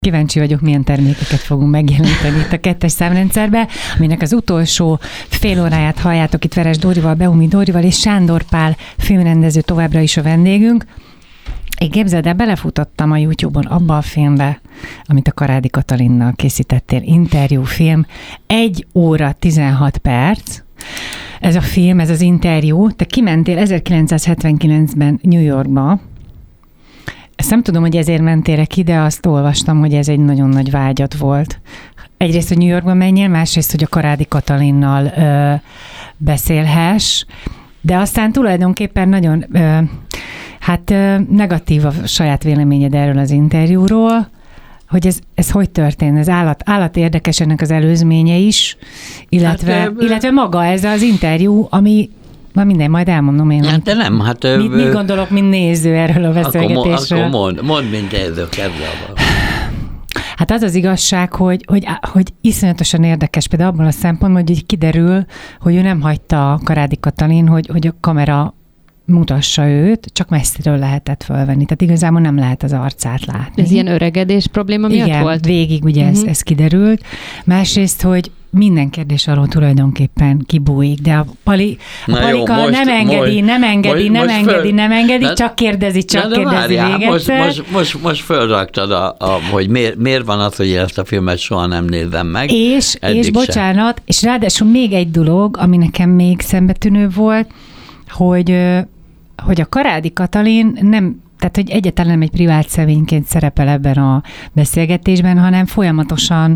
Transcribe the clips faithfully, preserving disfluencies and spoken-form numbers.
Kíváncsi vagyok, milyen termékeket fogunk megjeleníteni itt a kettes számrendszerbe, aminek az utolsó fél óráját halljátok itt Veres Dórival, Beumi Dórival és Sándor Pál filmrendező továbbra is a vendégünk. Én képzeld el, belefutottam a YouTube-on abba a filmbe, amit a Karádi Katalinnal készítettél, interjúfilm, egy óra tizenhat perc. Ez a film, ez az interjú, te kimentél ezerkilencszázhetvenkilencben New Yorkba. Ezt nem tudom, hogy ezért mentél ki, de azt olvastam, hogy ez egy nagyon nagy vágyad volt. Egyrészt, hogy New Yorkba menjél, másrészt, hogy a Karádi Katalinnal ö, beszélhess, de aztán tulajdonképpen nagyon ö, hát ö, negatív a saját véleményed erről az interjúról, hogy ez, ez hogy történt? Ez állat, állat érdekes ennek az előzménye is, illetve, hát, illetve maga ez az interjú, ami már minden, majd elmondom én. Hát de nem, hát... Mit, mit gondolok, mint néző erről a beszélgetésről? Akkor mond, mond mint néző, kedvelve. Hát az az igazság, hogy, hogy, hogy iszonyatosan érdekes, például abban a szempontból, hogy kiderül, hogy ő nem hagyta a Karádi Katalin, hogy, hogy a kamera mutassa őt, csak messziről lehetett fölvenni. Tehát igazából nem lehet az arcát látni. Ez ilyen öregedés probléma miatt Igen, volt? végig ugye uh-huh. ez, ez kiderült. Másrészt, hogy minden kérdés arról tulajdonképpen kibújik, de a, pali, a palika jó, most, nem engedi, most, nem engedi, most, nem most engedi, föl, nem engedi, de, csak kérdezi, csak de kérdezi várjál, még most, most, most, most fölraktad, a, a, hogy miért, miért van az, hogy én ezt a filmet soha nem nézem meg. És, és bocsánat, sem. És ráadásul még egy dolog, ami nekem még szembetűnő volt, hogy, hogy a Karádi Katalin nem, tehát hogy egyáltalán nem egy privát személyként szerepel ebben a beszélgetésben, hanem folyamatosan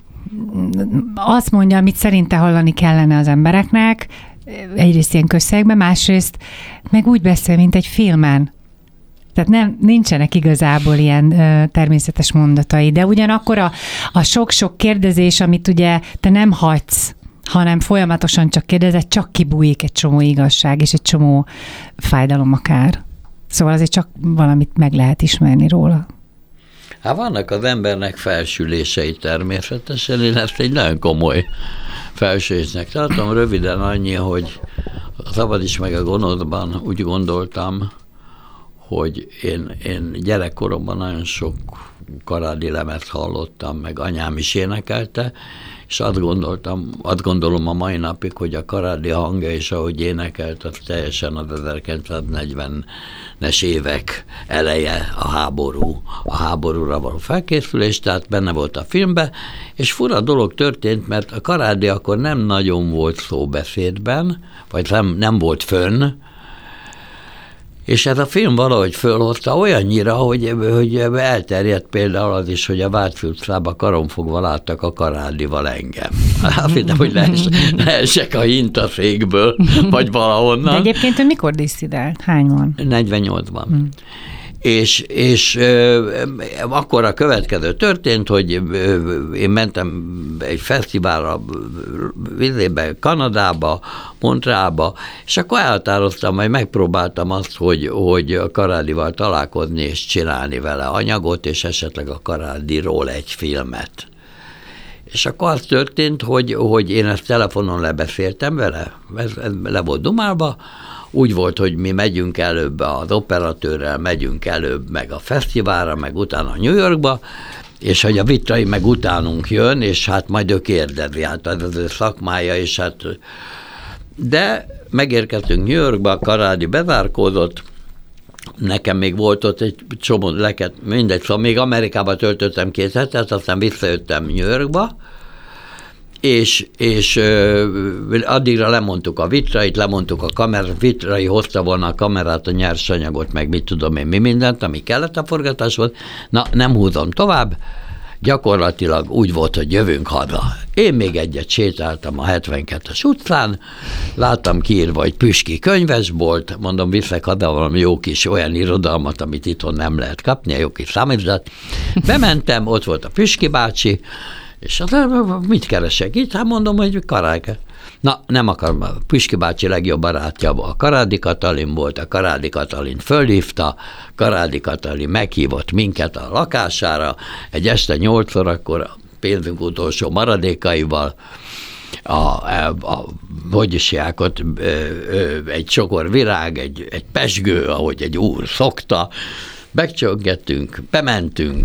azt mondja, amit szerinte hallani kellene az embereknek, egyrészt ilyen közszegben, másrészt meg úgy beszél, mint egy filmen. Tehát nem, nincsenek igazából ilyen ö, természetes mondatai, de ugyanakkor a, a sok-sok kérdezés, amit ugye te nem hagysz, hanem folyamatosan csak kérdezed, csak kibújik egy csomó igazság, és egy csomó fájdalom akár. Szóval azért csak valamit meg lehet ismerni róla. Hát vannak az embernek felsülései természetesen, én ezt egy nagyon komoly felsülésnek tartom. Röviden annyi, hogy a Szabad is meg a gonoszban úgy gondoltam, hogy én, én gyerekkoromban nagyon sok Karádi lemezt hallottam, meg anyám is énekelte, és azt gondoltam, azt gondolom a mai napig, hogy a Karádi hangja és ahogy énekelt, az teljesen az ezerkilencszáznegyvenes évek eleje, a háború, a háborúra való felkészülés, tehát benne volt a filmben, és fura dolog történt, mert a Karádi akkor nem nagyon volt szóbeszédben, vagy nem, nem volt fönn, és ez a film valahogy fölhozta olyannyira, hogy, hogy elterjedt például az is, hogy a Váci utcában karonfogva láttak a Karádival engem. Azt hittem, hogy leesek a hintaszékből, vagy valahonnan. De egyébként, hogy mikor díszidelt? Hány van? negyvennyolcban. Hmm. És, és euh, akkor a következő történt, hogy euh, én mentem egy fesztiválra vizébe, Kanadába, Montrealba, és akkor elhatároztam, majd megpróbáltam azt, hogy, hogy a Karádival találkozni és csinálni vele anyagot, és esetleg a Karádiról egy filmet. És akkor az történt, hogy, hogy én ezt telefonon lebeszéltem vele, ez, ez le volt dumálva, úgy volt, hogy mi megyünk előbb az operatőrrel, megyünk előbb meg a fesztiválra, meg utána New Yorkba, és hogy a Vitrai meg utánunk jön, és hát majd ő kérdezi, hát az az ő szakmája, és hát... De megérkeztünk New Yorkba, a Karádi bezárkózott, nekem még volt ott egy csomó leket, mindegy, szóval még Amerikába töltöttem két hetet, aztán visszajöttem New Yorkba, és, és ö, addigra lemondtuk a Vitrait, lemondtuk a kamerát, Vitrai hozta volna a kamerát, a nyersanyagot, meg mit tudom én, mi mindent, ami kellett a forgatáshoz. Na, nem húzom tovább, gyakorlatilag úgy volt, hogy jövünk haza. Én még egyet sétáltam a hetvenkettes utcán, láttam kiírva, hogy Püski könyvesbolt, mondom, viszek haza valami jó kis olyan irodalmat, amit itthon nem lehet kapni, a jó kis számítzat. Bementem, ott volt a Püski bácsi, és az, mit keresek itt? Hát mondom, hogy Karádi. Na, nem akarom, a Püski bácsi legjobb barátja a Karádi Katalin volt, a Karádi Katalin fölhívta, Karádi Katalin meghívott minket a lakására, egy este nyolc órakor a pénzünk utolsó maradékaival, a, a, a hogy is jákot, egy csokor virág, egy, egy pezsgő, ahogy egy úr szokta, megcsöngettünk, bementünk,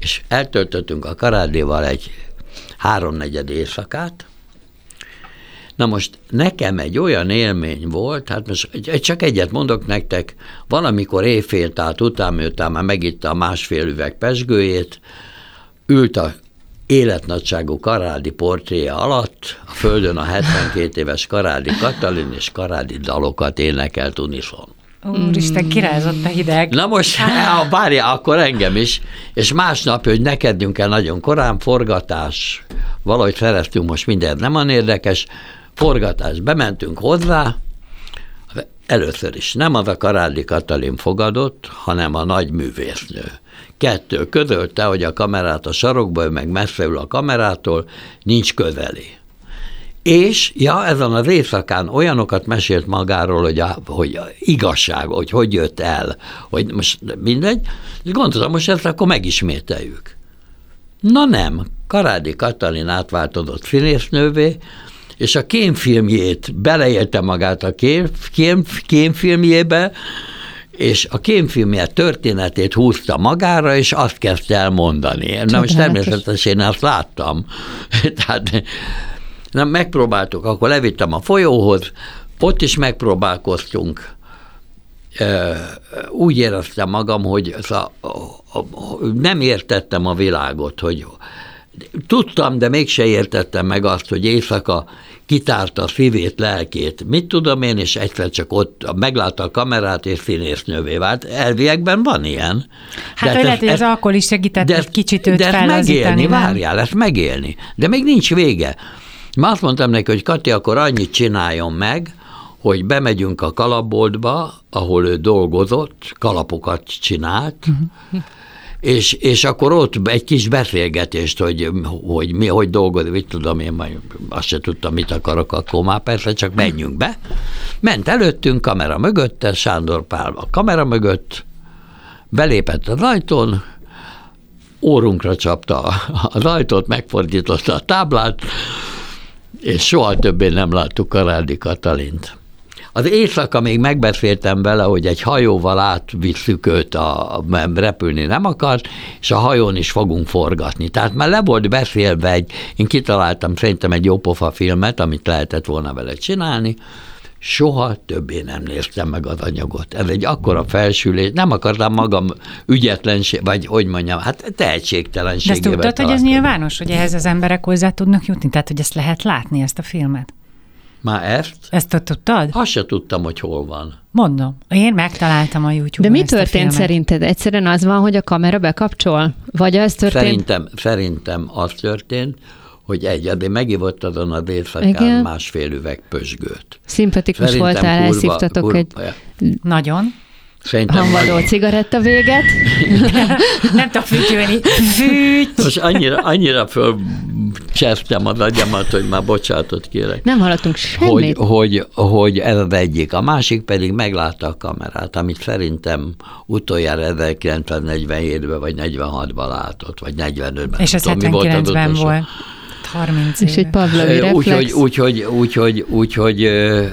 és eltöltöttünk a Karádéval egy háromnegyed éjszakát. Na most nekem egy olyan élmény volt, hát most csak egyet mondok nektek, valamikor éjfél, tehát után, miután már megitta a másfél üveg pezsgőjét, ült a életnagyságú Karádi portréja alatt, a földön a hetvenkét éves Karádi Katalin, és Karádi dalokat énekelt unison. Úristen, kirázott a hideg. Na most, várja, akkor engem is, és másnap, hogy ne kezdjünk el nagyon korán, forgatás, valahogy szereztünk most mindent, nem olyan érdekes, forgatás, bementünk hozzá, először is nem az a Karádi Katalin fogadott, hanem a nagy művésznő. Kettő, közölte, hogy a kamerát a sarokba, ő meg messze ül a kamerától, nincs közeli. És, ja, ezen az éjszakán olyanokat mesélt magáról, hogy, a, hogy a igazság, hogy hogy jött el, hogy most mindegy, és gondoltam, most ezt akkor megismételjük. Na nem, Karádi Katalin átváltozott színésznővé, és a kémfilmjét, beleélte magát a kém, kém, kémfilmjébe, és a kémfilmje történetét húzta magára, és azt kezdte el mondani. Na most természetesen én azt láttam. Tehát nem, megpróbáltuk, akkor levittem a folyóhoz, ott is megpróbálkoztunk. Úgy éreztem magam, hogy nem értettem a világot, hogy tudtam, de mégse értettem meg azt, hogy éjszaka kitárta a szívét, lelkét. Mit tudom én, és egyszer csak ott meglátta a kamerát, és színésznővé vált. Elviekben van ilyen. Hát de lehet, hogy az alkohol is segített egy kicsit őt fellazítani. De ezt megélni, várjál, ezt megélni. De még nincs vége. Már azt mondtam neki, hogy Kati, akkor annyit csináljon meg, hogy bemegyünk a kalapboltba, ahol ő dolgozott, kalapokat csinált, uh-huh. És, és akkor ott egy kis beszélgetést, hogy, hogy mi, hogy dolgozik, mit tudom én, majd azt se tudtam, mit akarok, akkor már persze, csak menjünk be. Ment előttünk, kamera mögötte, Sándor Pál a kamera mögött, belépett az ajtón, órunkra csapta az ajtót, megfordította a táblát, és soha többé nem láttuk Karádi Katalint. Az éjszaka még megbeszéltem vele, hogy egy hajóval átvisszük őt, a, repülni nem akart, és a hajón is fogunk forgatni. Tehát már le volt beszélve egy, én kitaláltam szerintem egy jópofa filmet, amit lehetett volna vele csinálni, soha többé nem néztem meg az anyagot. Ez egy akkora felsülés, nem akartam magam ügyetlenség, vagy hogy mondjam, hát tehetségtelenségével. De ezt tudtad, hogy ez nyilvános, hogy ehhez az emberek hozzá tudnak jutni? Tehát, hogy ezt lehet látni, ezt a filmet? Már ezt? Ezt tudtad? Azt se tudtam, hogy hol van. Mondom, én megtaláltam a YouTube-on. De mi történt szerinted? Egyszerűen az van, hogy a kamera bekapcsol? Vagy az történt? Szerintem, szerintem az történt, hogy egy, de megivott azon a délszakán másfél üveg pösgőt. Szimpatikus szerintem voltál, kurva, elszívtatok kurva, egy... Nagyon. Hanvadó cigaretta véget. Nem tudom fütyülni. Fűty! Most annyira, annyira fölcsesztem az agyamat, hogy már bocsánatot kérek. Nem hallottunk semmit. Hogy, hogy, hogy ez az egyik. A másik pedig meglátta a kamerát, amit szerintem utoljára ezerkilencszáznegyvenhétben vagy negyvenhatban látott, vagy negyvenötben. És ez hetvenkilencben volt. harminc éve. És egy pavlovi reflex. Úgyhogy úgy, úgy, úgy, úgy, úgy, úgy,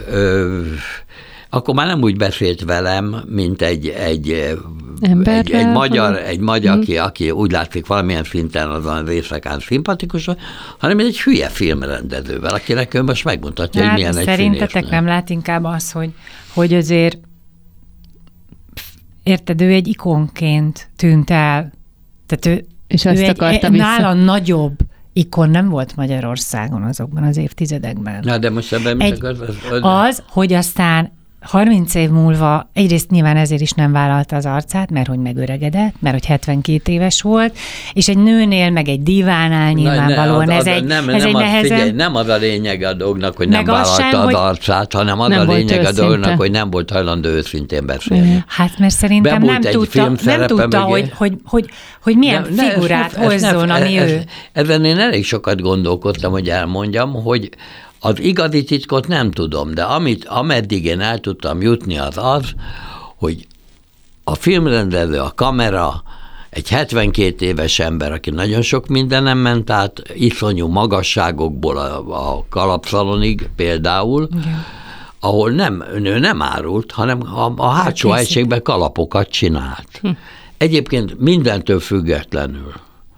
akkor már nem úgy beszélt velem, mint egy, egy, Ember, egy, egy magyar, egy magyar aki, aki úgy látszik valamilyen szinten azon az éjszakán szimpatikus, hanem egy hülye filmrendezővel, akinek ő most megmutatja, hát, hogy milyen egy szerintetek színésznő. Nem lát inkább az, hogy, hogy azért érted, ő egy ikonként tűnt el. Tehát ő, és azt ő akarta egy, vissza. nála nagyobb ikon nem volt Magyarországon azokban az évtizedekben. Na, de most ebben egy, az, az, az... az, hogy aztán harminc év múlva egyrészt nyilván ezért is nem vállalta az arcát, mert hogy megöregedett, mert hogy hetvenkét éves volt, és egy nőnél, meg egy divánál nyilvánvalóan ne, az, ez az, egy, nem, ez nem egy az, nehezen... Figyelj, nem az a lényeg a dolognak, hogy nem meg az vállalta sem, az hogy arcát, hanem az a lényeg a dolognak, hogy nem volt hajlandó őszintén beszélni. Hát mert szerintem Bebújt nem tudta, nem tudta hogy, hogy, hogy, hogy milyen ne, figurát ne, hozzon, ne, ami ez, ő. Ezen én elég sokat gondolkodtam, hogy elmondjam, hogy az igazi titkot nem tudom, de amit, ameddig én el tudtam jutni, az az, hogy a filmrendező, a kamera, egy hetvenkét éves ember, aki nagyon sok mindenem ment át, iszonyú magasságokból a, a kalapszalonig például, igen. Ahol nem, ő nem árult, hanem a, a hátsó egységben kalapokat csinált. Hm. Egyébként mindentől függetlenül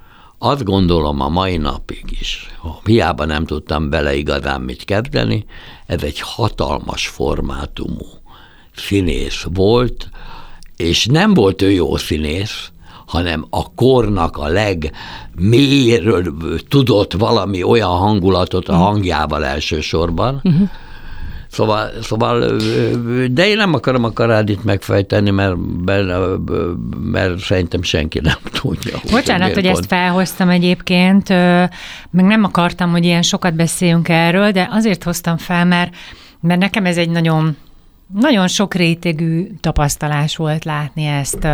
azt gondolom a mai napig is, hiába nem tudtam bele igazán mit kezdeni, ez egy hatalmas formátumú színész volt, és nem volt ő jó színész, hanem a kornak a legmélyről tudott valami olyan hangulatot a hangjával elsősorban. Uh-huh. Szóval, szóval, de én nem akarom a Karádit megfejteni, mert, mert, mert szerintem senki nem tudja. Bocsánat, hogy ezt felhoztam egyébként, meg nem akartam, hogy ilyen sokat beszéljünk erről, de azért hoztam fel, mert, mert nekem ez egy nagyon, nagyon sok rétegű tapasztalás volt látni ezt,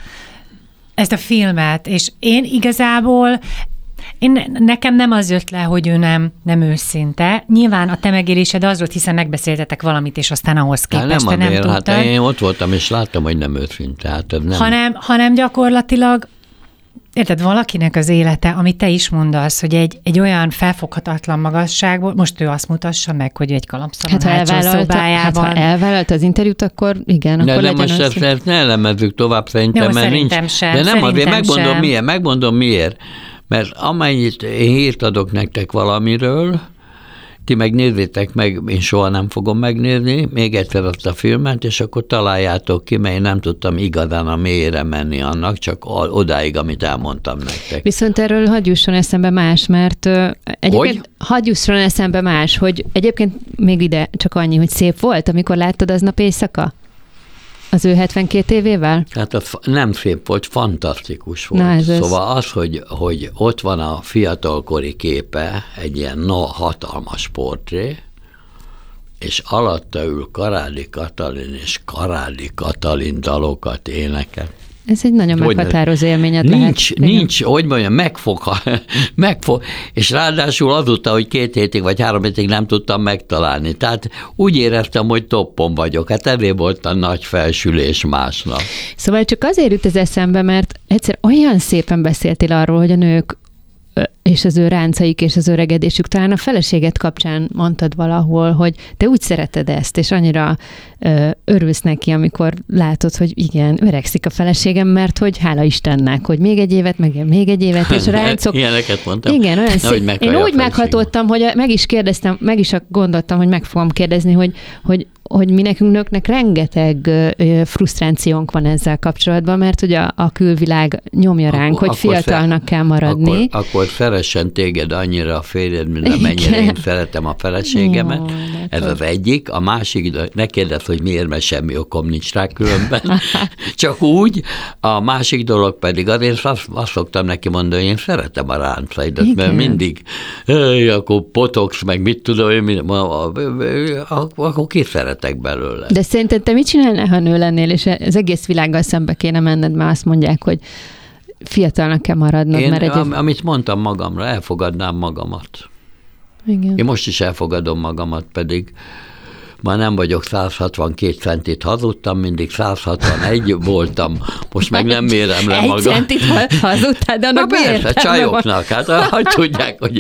ezt a filmet, és én igazából Én, nekem nem az jött le, hogy ő nem, nem őszinte. Nyilván a te megélésed az volt, hiszen megbeszéltetek valamit, és aztán ahhoz képest hát nem te azért, nem tudtad. Hát én ott voltam, és láttam, hogy nem őszinte. Hát nem. Hanem, hanem gyakorlatilag, érted, valakinek az élete, amit te is mondasz, hogy egy, egy olyan felfoghatatlan magasságból, most ő azt mutassa meg, hogy egy kalapszalon hát, hátsó szobájában. Hát ha elvállalta az interjút, akkor igen, de akkor de legyen most az, ezt, ezt ne elemezzük tovább szerintem, Jó, mert szerintem nincs. sem, De nem azért, megmondom sem. miért, megmondom miért. Mert amennyit én hírt adok nektek valamiről, ti meg nézzétek meg, én soha nem fogom megnézni, még egyszer azt a filmet, és akkor találjátok ki, mert én nem tudtam igazán a mélyére menni annak, csak odáig, amit elmondtam nektek. Viszont erről hadd jusson eszembe más, mert uh, egyébként hadd jusson eszembe más, hogy egyébként még ide csak annyi, hogy szép volt, amikor láttad aznap éjszaka? Az ő hetvenkét évével? Hát az nem szép volt, fantasztikus volt. Na, ez szóval az, hogy, hogy ott van a fiatalkori képe, egy ilyen no, hatalmas portré, és alatta ül Karádi Katalin, és Karádi Katalin dalokat énekel. Ez egy nagyon hogy meghatározó élményed nincs, lehet. Nincs, hogy mondjam, megfog, megfog, és ráadásul azóta, hogy két hétig vagy három hétig nem tudtam megtalálni. Tehát úgy éreztem, hogy toppon vagyok. Hát ezért volt a nagy felsülés másnap. Szóval csak azért jut ez eszembe, mert egyszer olyan szépen beszéltél arról, hogy a nők és az ő ráncaik és az öregedésük, talán a feleséget kapcsán mondtad valahol, hogy te úgy szereted ezt, és annyira ö, örülsz neki, amikor látod, hogy igen, öregszik a feleségem, mert hogy hála Istennek, hogy még egy évet, meg még egy évet, és a ráncok... Ilyeneket mondtam. Igen, olyan szép. Én úgy meghatottam, hogy meg is kérdeztem, meg is gondoltam, hogy meg fogom kérdezni, hogy, hogy hogy mi nekünk nőknek rengeteg frusztrációnk van ezzel kapcsolatban, mert ugye a, a külvilág nyomja ránk, akkor, hogy fiatalnak kell maradni. Akkor, akkor szeressen téged annyira a férjed, mint amennyire én szeretem a feleségemet. Jó, ez az egyik. A másik, ne kérdezz, hogy miért, mert semmi okom nincs rá különben. Csak úgy. A másik dolog pedig azért azt, azt szoktam neki mondani, hogy én szeretem a ráncaidat, igen, mert mindig hey, akkor potoksz, meg mit tudom én, akkor ki szeretek belőle. De szerinted te mit csinálnál, ha nő lennél, és az egész világgal szembe kéne menned, mert azt mondják, hogy fiatalnak kell maradnod. Én, mert egy... am, amit mondtam magamra, elfogadnám magamat. Igen. Én most is elfogadom magamat, pedig már nem vagyok száz hatvankét centit, hazudtam, mindig száz hatvanegy voltam, most meg nem mérem le magam. Egy centit hazudtál, de annak miért? Persze, csajoknak, hát hogy tudják, hogy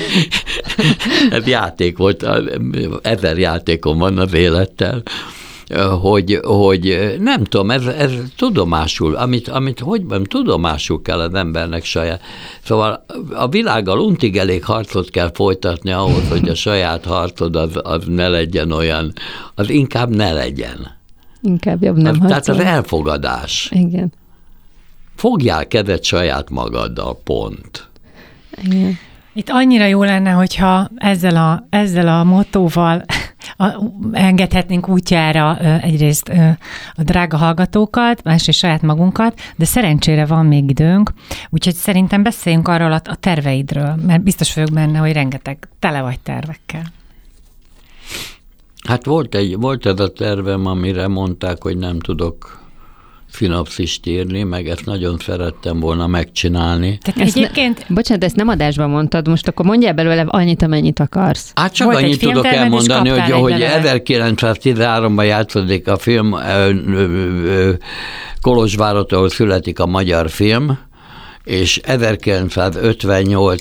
ez játék volt, ezer játékom van az élettel, hogy, hogy nem tudom, ez, ez tudomásul, amit, amit hogy van, tudomásul kell az embernek saját. Szóval a világgal untig elég harcot kell folytatni ahhoz, hogy a saját harcod az, az ne legyen olyan, az inkább ne legyen. Inkább jobb nem az, Tehát az elfogadás. Igen. Fogjál kezet saját magaddal, pont. Igen. Itt annyira jó lenne, hogyha ezzel a, ezzel a mottóval a, engedhetnénk útjára egyrészt a drága hallgatókat, másrészt saját magunkat, de szerencsére van még időnk, úgyhogy szerintem beszéljünk arról a, a terveidről, mert biztos vagyok benne, hogy rengeteg tele vagy tervekkel. Hát volt, egy, volt ez a tervem, amire mondták, hogy nem tudok szinopszist írni, meg ezt nagyon szerettem volna megcsinálni. Tehát egyébként... Ne, bocsánat, ezt nem adásban mondtad, most akkor mondjál belőle annyit, amennyit akarsz. Hát csak Volt annyit tudok elmondani, hogy, hogy ezerkilencszáztizenháromban játszódik a film, Kolozsvárotól születik a magyar film, és ezerkilencszázötvennyolc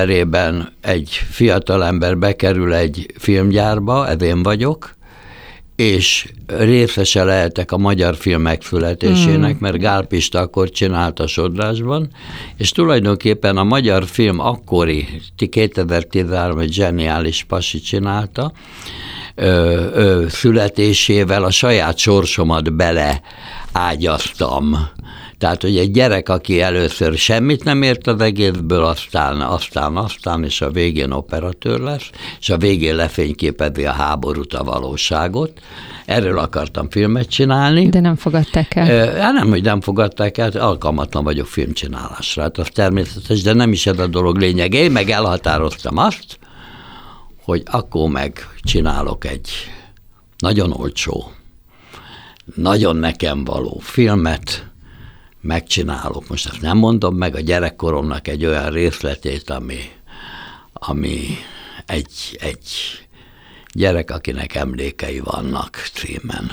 szeptemberében egy fiatalember bekerül egy filmgyárba, ez én vagyok, és részese lehetek a magyar film megszületésének, mm. mert Gál Pista akkor csinálta Sodrásban, és tulajdonképpen a magyar film akkori, kétezer-tizenhárom egy zseniális pasi csinálta, ö, ö, születésével a saját sorsomat bele ágyaztam. Tehát, hogy egy gyerek, aki először semmit nem ért az egészből, aztán, aztán, aztán, és a végén operatőr lesz, és a végén lefényképezi a háborút, a valóságot. Erről akartam filmet csinálni. De nem fogadták el. Hát nem, hogy nem fogadták el, alkalmatlan vagyok filmcsinálásra. Hát az természetes, de nem is ez a dolog lényege. Én meg elhatároztam azt, hogy akkor meg csinálok egy nagyon olcsó, nagyon nekem való filmet, megcsinálok. Most ezt nem mondom meg, a gyerekkoromnak egy olyan részletét, ami, ami egy, egy gyerek, akinek emlékei vannak címen.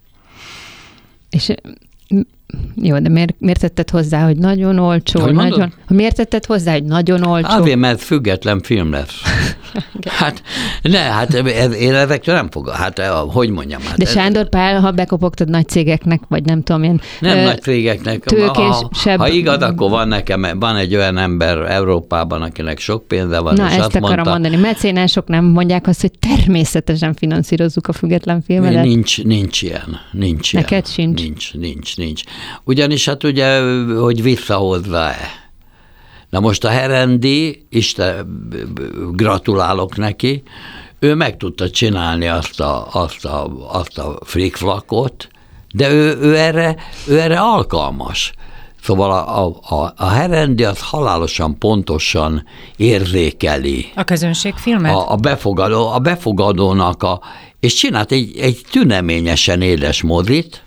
És jó, de miért, miért tetted hozzá, hogy nagyon olcsó? Hogy nagyon, miért tetted hozzá, hogy nagyon olcsó? Azért, mert független film lesz. Hát, ne, hát ez, én ezektől nem fogok, hát hogy mondjam. Hát de ez, Sándor Pál, ha bekopogtad nagy cégeknek, vagy nem tudom én. Nem ö, nagy cégeknek. Tőkésebb. Ha, ha igaz, akkor van nekem, van egy olyan ember Európában, akinek sok pénze van. Na, és ezt azt akarom mondta, mondani. Mecénások nem mondják azt, hogy természetesen finanszírozzuk a független filmedet. Nincs, nincs ilyen. Nincs ilyen. Neked sincs? Nincs, nincs, nincs. Ugyanis hát ugye, hogy visszahozza-e. Na most a Herendi, Isten, gratulálok neki, ő meg tudta csinálni azt a, azt a, azt a flikflakot, de ő, ő, erre, ő erre alkalmas. Szóval a, a, a Herendi az halálosan pontosan érzékeli. A közönségfilmet? A, a, befogadó, a befogadónak, a, és csinált egy, egy tüneményesen édes mozit,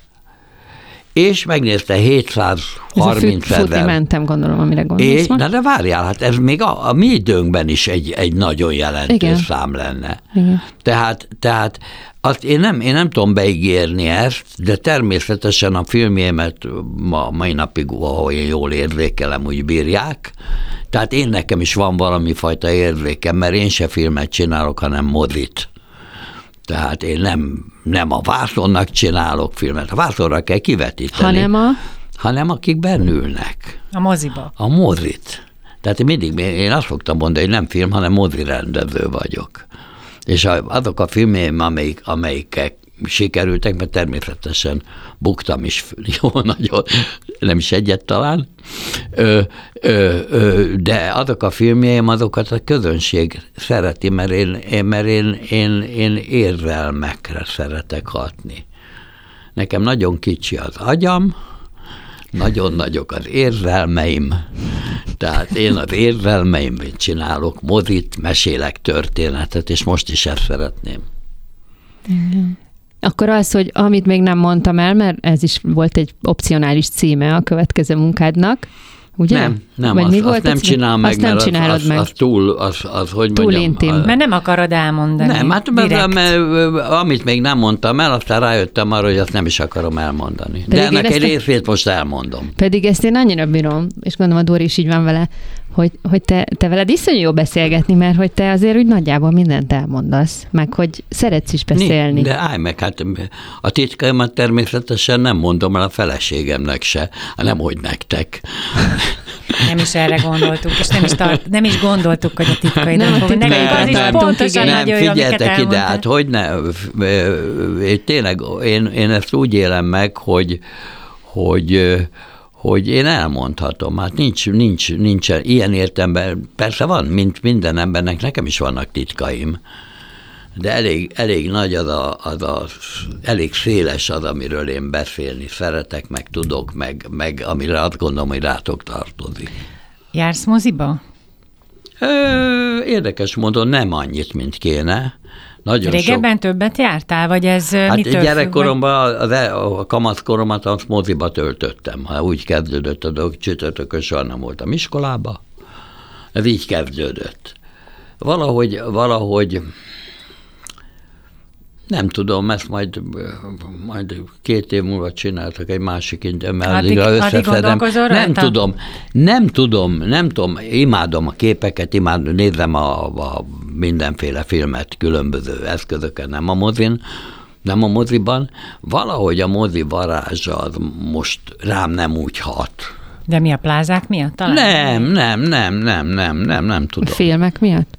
és megnézte hétszázharminc ezer. Futni mentem, gondolom, amire gondolsz. És, de, de várjál, hát ez még a, a mi időnkben is egy, egy nagyon jelentős Igen. szám lenne. Igen. Tehát, tehát azt én, nem, én nem tudom beígérni ezt, de természetesen a filmjémet ma, mai napig, ahol én jól érzékelem, úgy bírják. Tehát én nekem is van valami fajta érzékem, mert én se filmet csinálok, hanem mozit. Tehát én nem, nem a vászonnak csinálok filmet, a vászonra kell kivetíteni. Hanem a? Hanem akik bennülnek. A moziba. A mozit. Tehát én mindig, én azt szoktam mondani, hogy nem film, hanem mozirendező vagyok. És azok a filmjeim, amelyik, amelyikek sikerültek, mert természetesen buktam is, jó, nagyon, nem is egyet talán, ö, ö, ö, de azok a filmjeim, azokat a közönség szereti, mert én, én, mert én, én, én érzelmekre szeretek hatni. Nekem nagyon kicsi az agyam, nagyon nagyok az érzelmeim, tehát én az érzelmeimben csinálok mozit, mesélek történetet, és most is ezt szeretném. Igen. Akkor az, hogy amit még nem mondtam el, mert ez is volt egy opcionális címe a következő munkádnak, ugye? Nem, nem, Vagy azt, mi azt volt nem csinálom meg, azt nem mert csinálod az, meg. az, az túl, az, az hogy túl mondjam. intim. Az, Mert nem akarod elmondani. Nem, hát mert, mert, amit még nem mondtam el, aztán rájöttem arra, hogy azt nem is akarom elmondani. Pedig de ennek egy a... részét most elmondom. Pedig ezt én annyira bírom, és gondolom a Dóri is így van vele, hogy, hogy te, te veled iszonyú jó beszélgetni, mert hogy te azért úgy nagyjából mindent elmondasz, meg hogy szeretsz is beszélni. De állj meg, hát a titkaimat természetesen nem mondom el a feleségemnek se, nem hogy nektek. Nem is erre gondoltuk, és nem is, tart, nem is gondoltuk, hogy a titkaidat fogunk. Nekünk az is pontosan nem, nagyon jó, amiket figyeltek ide, elmondtál. hát hogy ne, tényleg én, én ezt úgy élem meg, hogy, hogy hogy én elmondhatom, hát nincs, nincs, nincs ilyen értelemben, persze van, mint minden embernek, nekem is vannak titkaim, de elég, elég nagy az a, az a, elég széles az, amiről én beszélni szeretek, meg tudok, meg, meg amire azt gondolom, hogy rátok tartozik. Jársz moziba? Ö, érdekes módon nem annyit, mint kéne. Nagyon Régebben sok... többet jártál, vagy ez hát mitől gyerekkoromban, az, a kamaszkoromat azt moziba töltöttem. Ha úgy kezdődött a dolog, csütörtökön soha nem voltam iskolába. Ez így kezdődött. Valahogy, valahogy nem tudom, ezt majd, majd két év múlva csináltak egy másik interjút, addig, addig gondolkozol Nem rajta? tudom, nem tudom, nem tudom, imádom a képeket, imádom, nézem a, a mindenféle filmet különböző eszközöken, nem a mozin, Nem a moziban. Valahogy a mozi varázsa az most rám nem úgy hat. De mi a plázák miatt? Talán Nem, nem, nem, nem, nem, nem, nem tudom. A filmek miatt?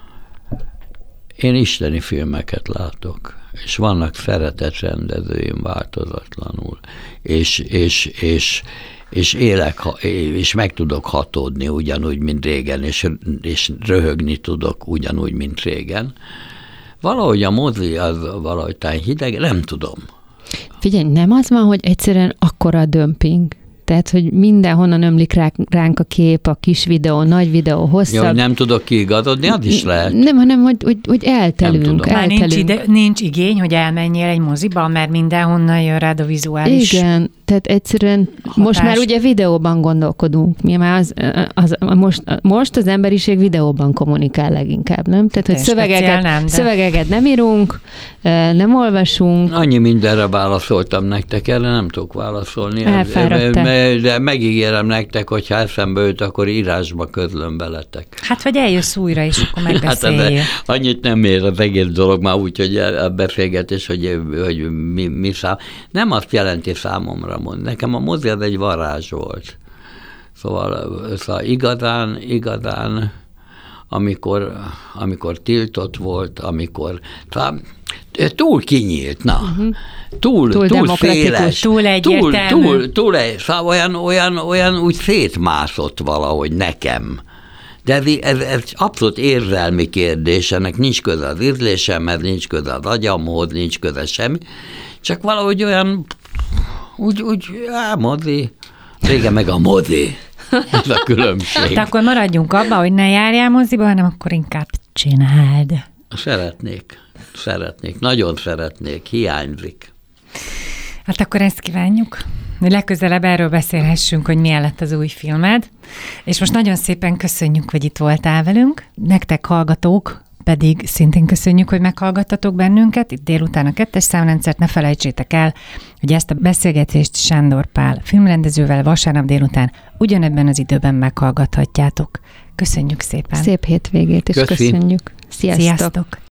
Én isteni filmeket látok, és vannak szeretett rendezőim változatlanul, és, és, és, és élek, és meg tudok hatódni ugyanúgy, mint régen, és, és röhögni tudok ugyanúgy, mint régen. Valahogy a mozi az valahogy talán hideg, nem tudom. Figyelj, nem az van, hogy egyszerűen akkora a dömping? Tehát, hogy mindenhonnan ömlik ránk a kép, a kis videó, nagy videó, hosszabb. Ja, hogy nem tudok kiigazodni, az is lehet. Nem, hanem, hogy, hogy, hogy eltelünk. Már eltelünk. nincs, ide, nincs igény, hogy elmenjél egy moziba, mert mindenhonnan jön rád a vizuális. Igen, tehát egyszerűen hatás. Most már ugye videóban gondolkodunk. Mi már az, az, most, most az emberiség videóban kommunikál leginkább, nem? Tehát, hogy szövegeket nem, de... szövegeket nem írunk, nem olvasunk. Annyi mindenre válaszoltam nektek, erre nem tudok válaszolni. Elfáradtál. De megígérem nektek, hogy ha eszembe jut, akkor írásba közlöm veletek. Hát, vagy eljössz újra, és akkor megbeszéljél. Hát, annyit nem ér az egész dolog már úgy, hogy a beszélgetés, hogy, hogy mi, mi szám. Nem azt jelenti számomra mond. Nekem a mozi az egy varázs volt. Szóval, szóval igazán, igazán, amikor, amikor tiltott volt, amikor túl kinyílt, na, uh-huh. túl, túl, túl féles, túl egyértelmű. Túl, túl, túl egy, szóval olyan, olyan, olyan úgy szétmászott valahogy nekem. De ez, ez, ez abszolút érzelmi kérdés, ennek nincs köze az ízlésemhez, nincs köze az agyamhoz, nincs köze semmi, csak valahogy olyan, úgy, úgy, á, mozi, régen meg a mozi. Ez a különbség. De akkor maradjunk abba, hogy ne járjál moziba, hanem akkor inkább csináld. Szeretnék. Szeretnék, nagyon szeretnék, hiányzik. Hát akkor ezt kívánjuk, hogy legközelebb erről beszélhessünk, hogy milyen lett az új filmed. És most nagyon szépen köszönjük, hogy itt voltál velünk. Nektek hallgatók pedig szintén köszönjük, hogy meghallgattatok bennünket. Itt délután a kettes számrendszert, ne felejtsétek el, hogy ezt a beszélgetést Sándor Pál filmrendezővel vasárnap délután ugyanebben az időben meghallgathatjátok. Köszönjük szépen. Szép hétvégét, és Köszi. köszönjük. Sziasztok. Sziasztok.